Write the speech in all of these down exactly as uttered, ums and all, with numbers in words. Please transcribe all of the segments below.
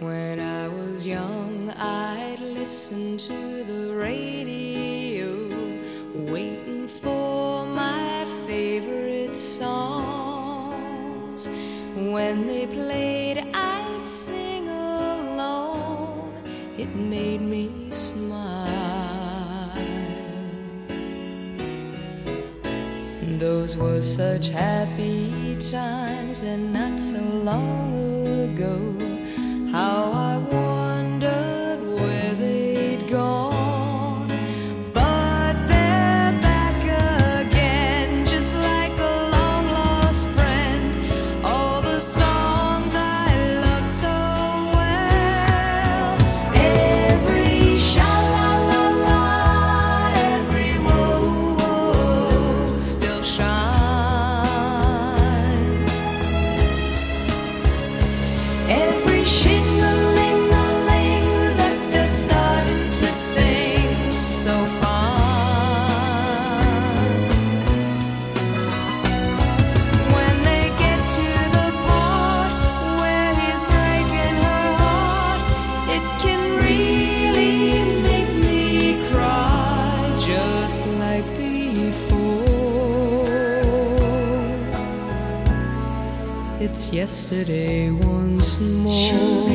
When I was young, I'd listen to the radio, waiting for my favorite songs. When they played, I'd sing along. It made me smile. Those were such happy times, and not so long ago. How I wondered where they'd gone. But they're back again, just like a long-lost friend. All the songs I love so well. Every sha-la-la-la, every whoa-whoa still shines. Every shing-a-ling-a-ling that they're starting to sing so fine. When they get to the part where he's breaking her heart, it can really make me cry, just like before. It's yesterday once more.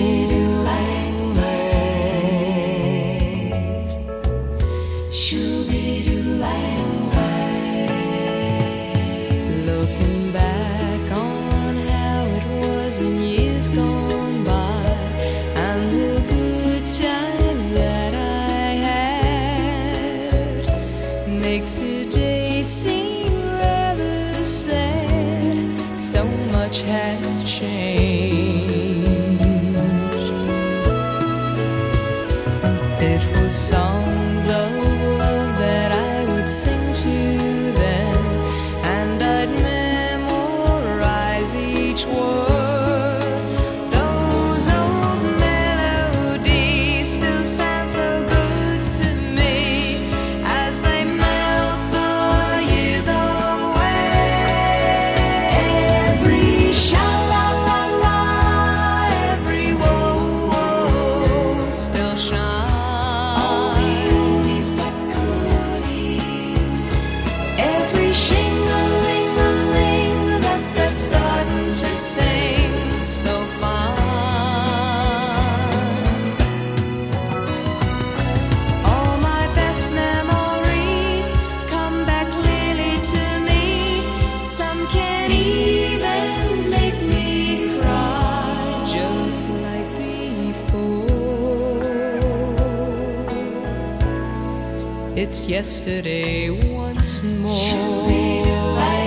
Looking back on how it was in years gone by, and the good times that I had, makes today seem rather sad. So much has changed. It was songs of love that I would sing to them, and I'd memorize each word. Those old melodies still sound so good to me as they melt the years away. Every sha-la-la-la, every whoa-whoa still shines. All the oldies but goodies. Every shing-a-ling-a-ling that they're starting to sing so fine. All my best memories come back clearly to me. Some can even make me cry, just like before. It's yesterday once more.